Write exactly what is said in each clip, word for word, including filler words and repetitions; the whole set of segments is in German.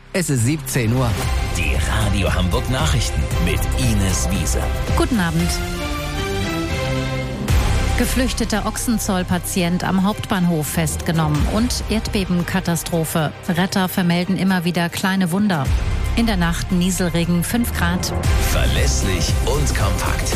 Es ist siebzehn Uhr. Die Radio Hamburg Nachrichten mit Ines Wiese. Guten Abend. Geflüchteter Ochsenzollpatient am Hauptbahnhof festgenommen und Erdbebenkatastrophe. Retter vermelden immer wieder kleine Wunder. In der Nacht Nieselregen, fünf Grad. Verlässlich und kompakt.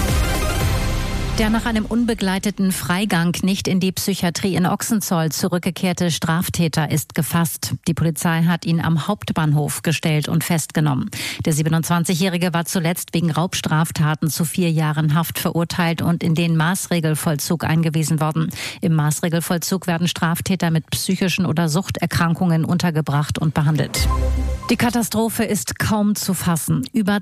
Der nach einem unbegleiteten Freigang nicht in die Psychiatrie in Ochsenzoll zurückgekehrte Straftäter ist gefasst. Die Polizei hat ihn am Hauptbahnhof gestellt und festgenommen. Der siebenundzwanzigjährige war zuletzt wegen Raubstraftaten zu vier Jahren Haft verurteilt und in den Maßregelvollzug eingewiesen worden. Im Maßregelvollzug werden Straftäter mit psychischen oder Suchterkrankungen untergebracht und behandelt. Die Katastrophe ist kaum zu fassen. Über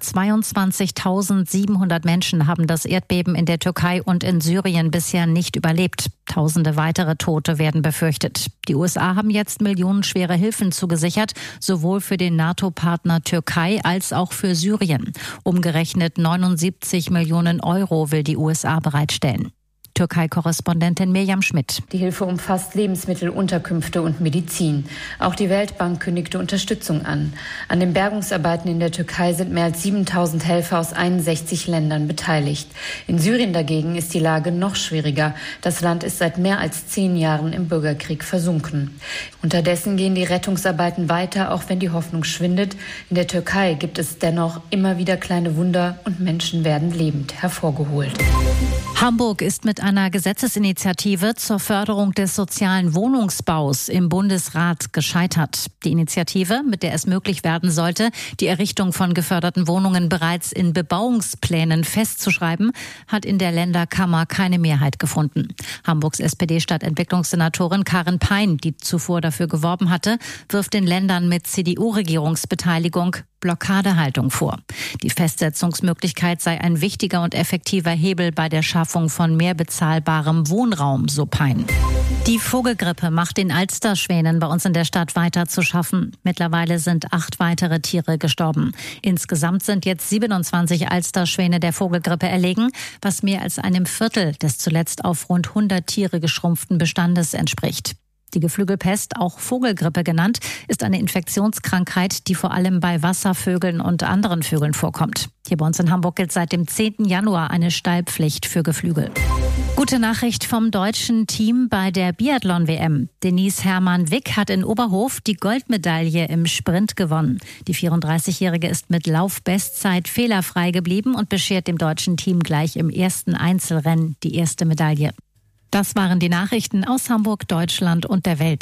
zweiundzwanzigtausendsiebenhundert Menschen haben das Erdbeben in der Türkei und in Syrien bisher nicht überlebt. Tausende weitere Tote werden befürchtet. Die U S A haben jetzt millionenschwere Hilfen zugesichert, sowohl für den NATO-Partner Türkei als auch für Syrien. Umgerechnet neunundsiebzig Millionen Euro will die U S A bereitstellen. Türkei-Korrespondentin Mirjam Schmidt. Die Hilfe umfasst Lebensmittel, Unterkünfte und Medizin. Auch die Weltbank kündigte Unterstützung an. An den Bergungsarbeiten in der Türkei sind mehr als siebentausend Helfer aus einundsechzig Ländern beteiligt. In Syrien dagegen ist die Lage noch schwieriger. Das Land ist seit mehr als zehn Jahren im Bürgerkrieg versunken. Unterdessen gehen die Rettungsarbeiten weiter, auch wenn die Hoffnung schwindet. In der Türkei gibt es dennoch immer wieder kleine Wunder und Menschen werden lebend hervorgeholt. Hamburg ist mit einer Gesetzesinitiative zur Förderung des sozialen Wohnungsbaus im Bundesrat gescheitert. Die Initiative, mit der es möglich werden sollte, die Errichtung von geförderten Wohnungen bereits in Bebauungsplänen festzuschreiben, hat in der Länderkammer keine Mehrheit gefunden. Hamburgs S P D-Stadtentwicklungssenatorin Karin Pein, die zuvor dafür geworben hatte, wirft den Ländern mit C D U-Regierungsbeteiligung Blockadehaltung vor. Die Festsetzungsmöglichkeit sei ein wichtiger und effektiver Hebel bei der Schaffung von mehr bezahlbarem Wohnraum, so Pein. Die Vogelgrippe macht den Alsterschwänen bei uns in der Stadt weiter zu schaffen. Mittlerweile sind acht weitere Tiere gestorben. Insgesamt sind jetzt siebenundzwanzig Alsterschwäne der Vogelgrippe erlegen, was mehr als einem Viertel des zuletzt auf rund hundert Tiere geschrumpften Bestandes entspricht. Die Geflügelpest, auch Vogelgrippe genannt, ist eine Infektionskrankheit, die vor allem bei Wasservögeln und anderen Vögeln vorkommt. Hier bei uns in Hamburg gilt seit dem zehnten Januar eine Stallpflicht für Geflügel. Gute Nachricht vom deutschen Team bei der Biathlon-W M. Denise Hermann-Wick hat in Oberhof die Goldmedaille im Sprint gewonnen. Die vierunddreißigjährige ist mit Laufbestzeit fehlerfrei geblieben und beschert dem deutschen Team gleich im ersten Einzelrennen die erste Medaille. Das waren die Nachrichten aus Hamburg, Deutschland und der Welt.